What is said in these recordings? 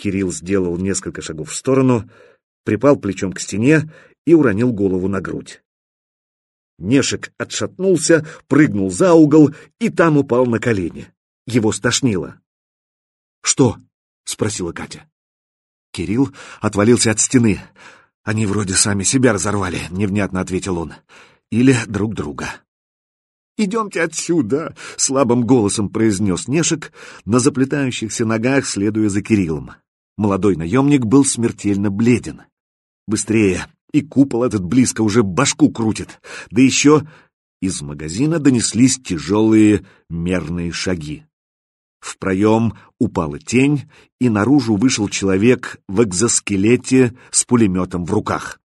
Кирилл сделал несколько шагов в сторону, припал плечом к стене и уронил голову на грудь. Нешек отшатнулся, прыгнул за угол и там упал на колени. Его стошнило. «Что?» — спросила Катя. Кирилл отвалился от стены. «Они вроде сами себя разорвали», — невнятно ответил он. «Или друг друга». «Идемте отсюда!» — слабым голосом произнес Нешек, на заплетающихся ногах следуя за Кириллом. Молодой наемник был смертельно бледен. «Быстрее! И купол этот близко уже башку крутит! Да еще...» Из магазина донеслись тяжелые мерные шаги. В проем упала тень, и наружу вышел человек в экзоскелете с пулеметом в руках.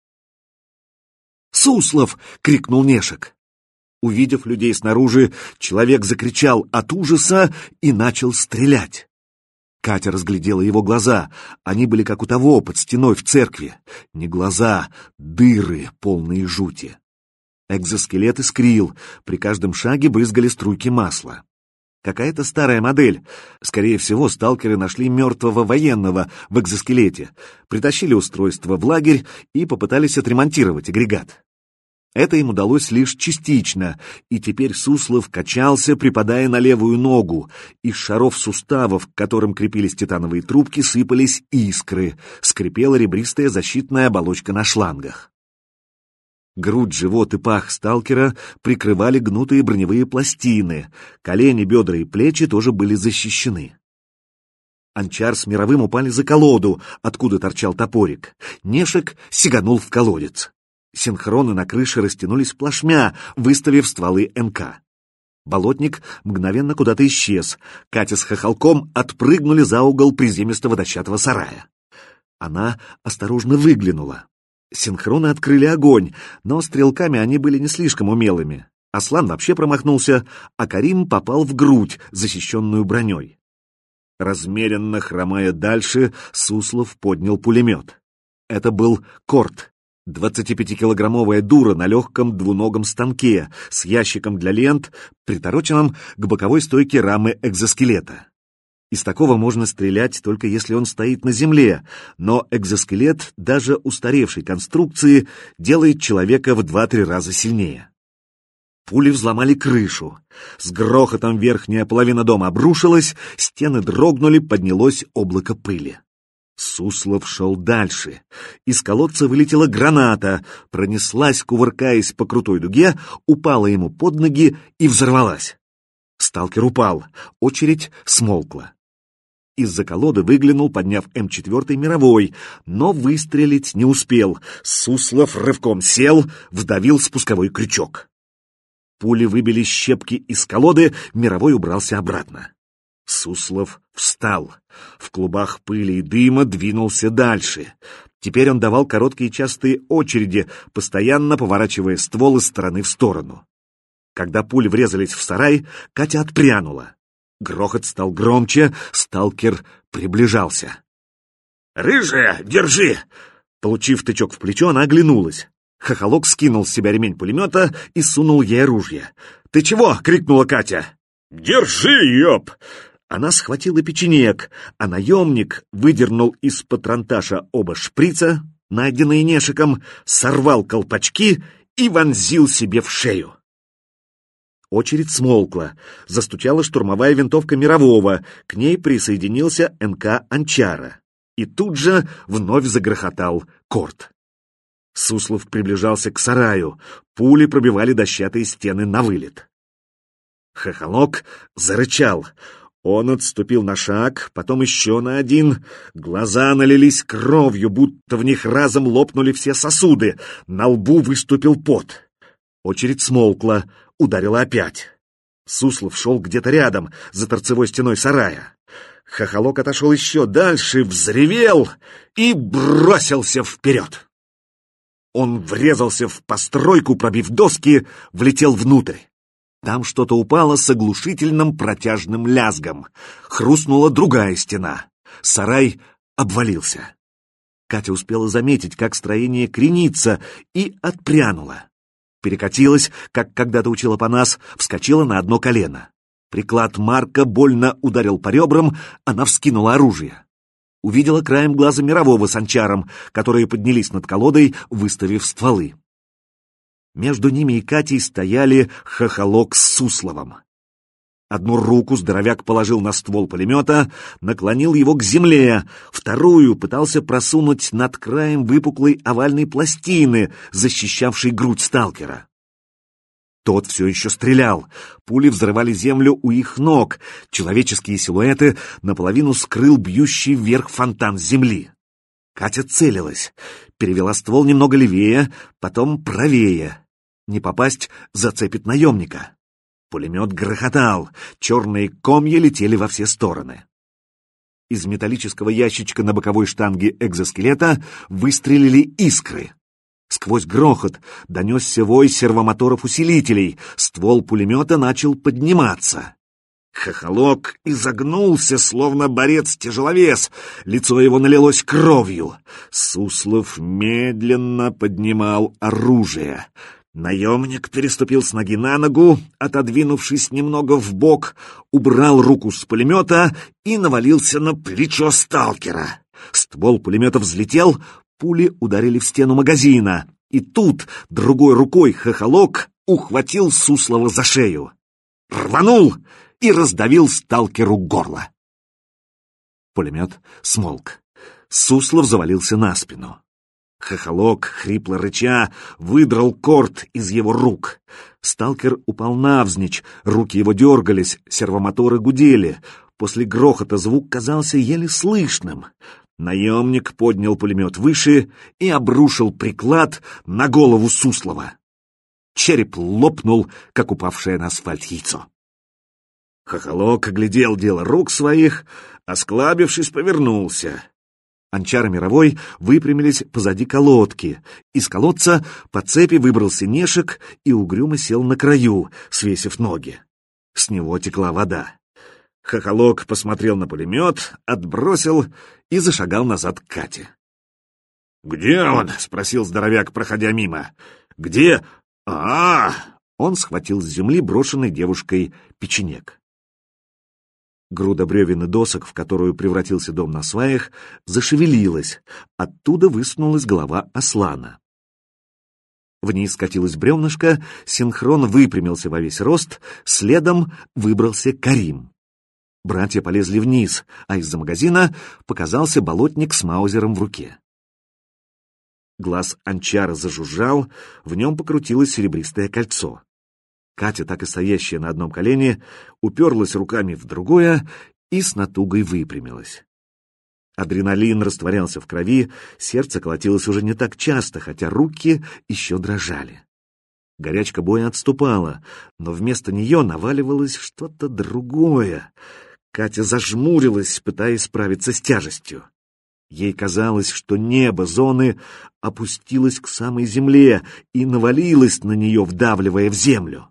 «Суслов!» — крикнул Нешек. Увидев людей снаружи, человек закричал от ужаса и начал стрелять. Катя разглядела его глаза. Они были как у того под стеной в церкви. Не глаза, дыры, полные жути. Экзоскелет искрил, при каждом шаге брызгали струйки масла. Какая-то старая модель. Скорее всего, сталкеры нашли мертвого военного в экзоскелете, притащили устройство в лагерь и попытались отремонтировать агрегат. Это им удалось лишь частично, и теперь Суслов качался, припадая на левую ногу. Из шаров суставов, к которым крепились титановые трубки, сыпались искры, скрипела ребристая защитная оболочка на шлангах. Грудь, живот и пах сталкера прикрывали гнутые броневые пластины, колени, бедра и плечи тоже были защищены. Анчар с Мировым упали за колоду, откуда торчал топорик. Нешек сиганул в колодец. Синхроны на крыше растянулись плашмя, выставив стволы НК. Болотник мгновенно куда-то исчез. Катя с Хохолком отпрыгнули за угол приземистого дощатого сарая. Она осторожно выглянула. Синхроны открыли огонь, но стрелками они были не слишком умелыми. Аслан вообще промахнулся, а Карим попал в грудь, защищенную броней. Размеренно хромая дальше, Суслов поднял пулемет. Это был Корт. 25-килограммовая дура на легком двуногом станке с ящиком для лент, притороченным к боковой стойке рамы экзоскелета. Из такого можно стрелять только если он стоит на земле, но экзоскелет даже устаревшей конструкции делает человека в 2-3 раза сильнее. Пули взломали крышу. С грохотом верхняя половина дома обрушилась, стены дрогнули, поднялось облако пыли. Суслов шел дальше. Из колодца вылетела граната, пронеслась, кувыркаясь по крутой дуге, упала ему под ноги и взорвалась. Сталкер упал, очередь смолкла. Из-за колоды выглянул, подняв М4 Мировой, но выстрелить не успел. Суслов рывком сел, вдавил спусковой крючок. Пули выбили щепки из колоды, Мировой убрался обратно. Суслов встал. В клубах пыли и дыма двинулся дальше. Теперь он давал короткие частые очереди, постоянно поворачивая ствол из стороны в сторону. Когда пули врезались в сарай, Катя отпрянула. Грохот стал громче, сталкер приближался. «Рыжая, держи!» Получив тычок в плечо, она оглянулась. Хохолок скинул с себя ремень пулемета и сунул ей оружие. «Ты чего?» — крикнула Катя. «Держи, ёб!» Она схватила печенек, а наемник выдернул из патронташа оба шприца, найденные Нешиком, сорвал колпачки и вонзил себе в шею. Очередь смолкла. Застучала штурмовая винтовка Мирового, к ней присоединился НК Анчара. И тут же вновь загрохотал Корт. Суслов приближался к сараю, пули пробивали дощатые стены навылет. Хохолок зарычал. Он отступил на шаг, потом еще на один. Глаза налились кровью, будто в них разом лопнули все сосуды. На лбу выступил пот. Очередь смолкла, ударила опять. Суслов шел где-то рядом, за торцевой стеной сарая. Хохолок отошел еще дальше, взревел и бросился вперед. Он врезался в постройку, пробив доски, влетел внутрь. Там что-то упало с оглушительным протяжным лязгом. Хрустнула другая стена. Сарай обвалился. Катя успела заметить, как строение кренится, и отпрянула. Перекатилась, как когда-то учила Панас, вскочила на одно колено. Приклад Марка больно ударил по ребрам, она вскинула оружие. Увидела краем глаза Мирового с Анчаром, которые поднялись над колодой, выставив стволы. Между ними и Катей стояли Хохолок с Сусловым. Одну руку здоровяк положил на ствол пулемета, наклонил его к земле, вторую пытался просунуть над краем выпуклой овальной пластины, защищавшей грудь сталкера. Тот все еще стрелял. Пули взрывали землю у их ног. Человеческие силуэты наполовину скрыл бьющий вверх фонтан земли. Катя целилась. Перевела ствол немного левее, потом правее. Не попасть — зацепит наемника. Пулемет грохотал. Черные комья летели во все стороны. Из металлического ящичка на боковой штанге экзоскелета выстрелили искры. Сквозь грохот донесся вой сервомоторов-усилителей, ствол пулемета начал подниматься. Хохолок изогнулся, словно борец-тяжеловес, лицо его налилось кровью. Суслов медленно поднимал оружие. Наемник переступил с ноги на ногу, отодвинувшись немного вбок, убрал руку с пулемета и навалился на плечо сталкера. Ствол пулемета взлетел, пули ударили в стену магазина, и тут другой рукой Хохолок ухватил Суслова за шею. Рванул и раздавил сталкеру горло. Пулемет смолк. Суслов завалился на спину. Хохолок, хрипло рыча, выдрал корд из его рук. Сталкер упал навзничь, руки его дергались, сервомоторы гудели. После грохота звук казался еле слышным. Наемник поднял пулемет выше и обрушил приклад на голову Суслова. Череп лопнул, как упавшее на асфальт яйцо. Хохолок оглядел дело рук своих, осклабившись, повернулся. Анчар и Мировой выпрямились позади колодки. Из колодца по цепи выбрался Нешек и угрюмо сел на краю, свесив ноги. С него текла вода. Хохолок посмотрел на пулемет, отбросил и зашагал назад к Кате. «Где он?» — спросил здоровяк, проходя мимо. «Где? Он схватил с земли брошенный девушкой печенек. Груда бревен и досок, в которую превратился дом на сваях, зашевелилась. Оттуда высунулась голова Аслана. Вниз скатилось бревнышко, синхрон выпрямился во весь рост, следом выбрался Карим. Братья полезли вниз, а из-за магазина показался болотник с маузером в руке. Глаз Анчара зажужжал, в нем покрутилось серебристое кольцо. Катя, так и стоящая на одном колене, уперлась руками в другое и с натугой выпрямилась. Адреналин растворялся в крови, сердце колотилось уже не так часто, хотя руки еще дрожали. Горячка боя отступала, но вместо нее наваливалось что-то другое. Катя зажмурилась, пытаясь справиться с тяжестью. Ей казалось, что небо зоны опустилось к самой земле и навалилось на нее, вдавливая в землю.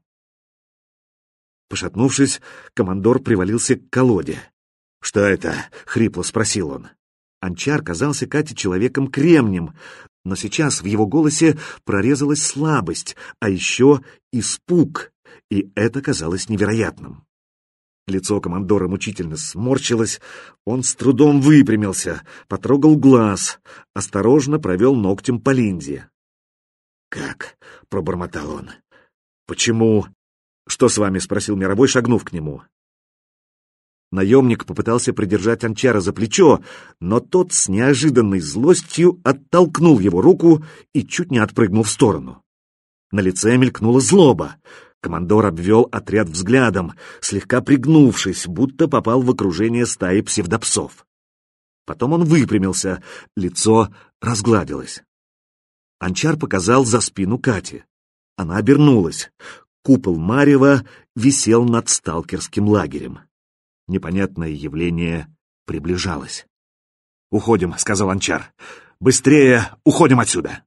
Пошатнувшись, командор привалился к колоде. «Что это?» — хрипло спросил он. Анчар казался Кате человеком-кремнем, но сейчас в его голосе прорезалась слабость, а еще испуг, и это казалось невероятным. Лицо командора мучительно сморщилось, он с трудом выпрямился, потрогал глаз, осторожно провел ногтем по линзе. «Как?» — пробормотал он. «Почему?» «Что с вами?» — спросил Мировой, шагнув к нему. Наемник попытался придержать Анчара за плечо, но тот с неожиданной злостью оттолкнул его руку и чуть не отпрыгнул в сторону. На лице мелькнула злоба. Командор обвел отряд взглядом, слегка пригнувшись, будто попал в окружение стаи псевдопсов. Потом он выпрямился, лицо разгладилось. Анчар показал за спину Кати. Она обернулась. Купол марева висел над сталкерским лагерем. Непонятное явление приближалось. «Уходим», — сказал Анчар. «Быстрее уходим отсюда!»